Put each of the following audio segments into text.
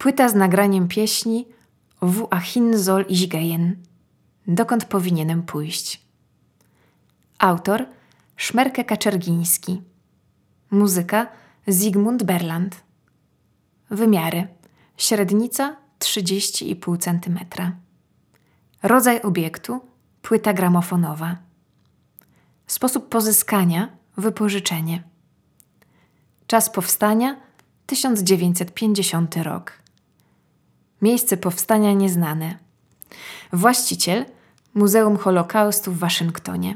Płyta z nagraniem pieśni Wohin soll ich gehen? Dokąd powinienem pójść? Autor Szmerke Kaczergiński. Muzyka Zygmunt Berland. Wymiary: średnica 30,5 cm. Rodzaj obiektu: płyta gramofonowa. Sposób pozyskania: wypożyczenie. Czas powstania: 1950 rok. Miejsce powstania nieznane. Właściciel: Muzeum Holokaustu w Waszyngtonie.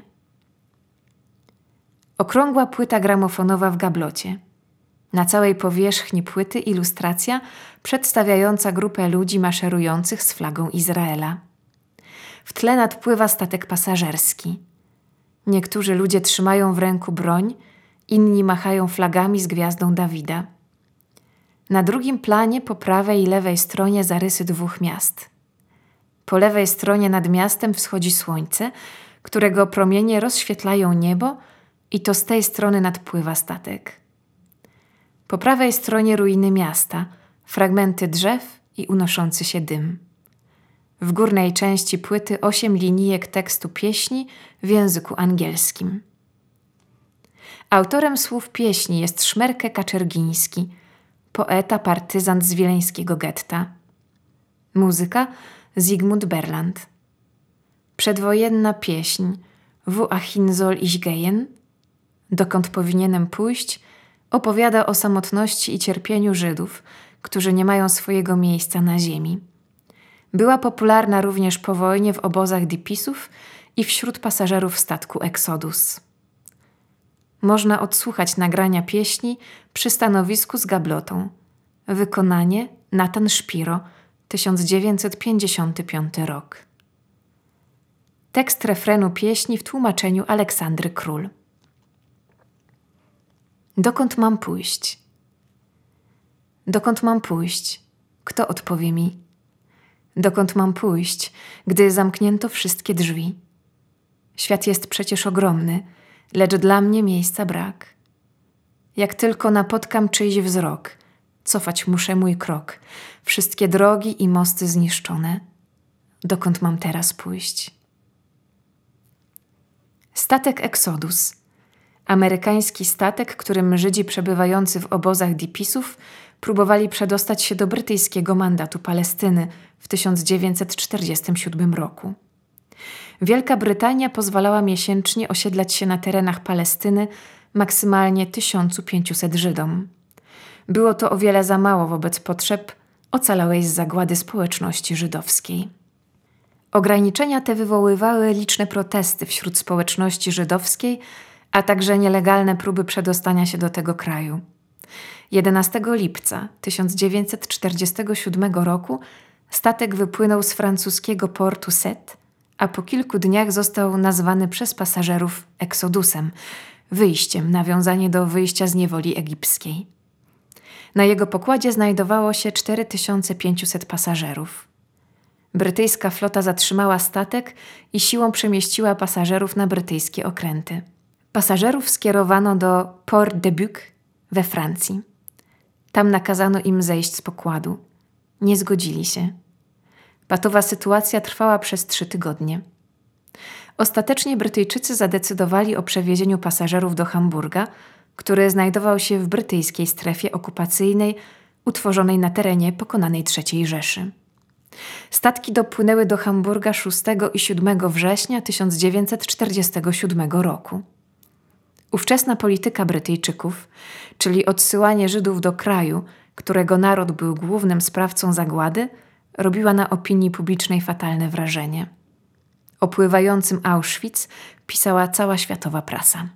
Okrągła płyta gramofonowa w gablocie. Na całej powierzchni płyty ilustracja przedstawiająca grupę ludzi maszerujących z flagą Izraela. W tle nadpływa statek pasażerski. Niektórzy ludzie trzymają w ręku broń, inni machają flagami z gwiazdą Dawida. Na drugim planie po prawej i lewej stronie zarysy dwóch miast. Po lewej stronie nad miastem wschodzi słońce, którego promienie rozświetlają niebo i to z tej strony nadpływa statek. Po prawej stronie ruiny miasta, fragmenty drzew i unoszący się dym. W górnej części płyty 8 linijek tekstu pieśni w języku angielskim. Autorem słów pieśni jest Szmerke Kaczergiński, poeta, partyzant z wileńskiego getta. Muzyka Zygmunt Berland. Przedwojenna pieśń Wohin soll ich gehen? Dokąd powinienem pójść? Opowiada o samotności i cierpieniu Żydów, którzy nie mają swojego miejsca na ziemi. Była popularna również po wojnie w obozach dipisów i wśród pasażerów statku Exodus. Można odsłuchać nagrania pieśni przy stanowisku z gablotą. Wykonanie Nathan Szpiro, 1955 rok. Tekst refrenu pieśni w tłumaczeniu Aleksandry Król. Dokąd mam pójść? Dokąd mam pójść? Kto odpowie mi? Dokąd mam pójść, gdy zamknięto wszystkie drzwi? Świat jest przecież ogromny, lecz dla mnie miejsca brak. Jak tylko napotkam czyjś wzrok, cofać muszę mój krok. Wszystkie drogi i mosty zniszczone. Dokąd mam teraz pójść? Statek Exodus. Amerykański statek, którym Żydzi przebywający w obozach dipisów próbowali przedostać się do brytyjskiego mandatu Palestyny w 1947 roku. Wielka Brytania pozwalała miesięcznie osiedlać się na terenach Palestyny maksymalnie 1500 Żydom. Było to o wiele za mało wobec potrzeb ocalałej z zagłady społeczności żydowskiej. Ograniczenia te wywoływały liczne protesty wśród społeczności żydowskiej, a także nielegalne próby przedostania się do tego kraju. 11 lipca 1947 roku statek wypłynął z francuskiego portu Sète, a po kilku dniach został nazwany przez pasażerów Exodusem, wyjściem, nawiązanie do wyjścia z niewoli egipskiej. Na jego pokładzie znajdowało się 4500 pasażerów. Brytyjska flota zatrzymała statek i siłą przemieściła pasażerów na brytyjskie okręty. Pasażerów skierowano do Port de Buc we Francji. Tam nakazano im zejść z pokładu. Nie zgodzili się. Patowa sytuacja trwała przez 3 tygodnie. Ostatecznie Brytyjczycy zadecydowali o przewiezieniu pasażerów do Hamburga, który znajdował się w brytyjskiej strefie okupacyjnej utworzonej na terenie pokonanej III Rzeszy. Statki dopłynęły do Hamburga 6 i 7 września 1947 roku. Ówczesna polityka Brytyjczyków, czyli odsyłanie Żydów do kraju, którego naród był głównym sprawcą zagłady, robiła na opinii publicznej fatalne wrażenie. O pływającym Auschwitz pisała cała światowa prasa.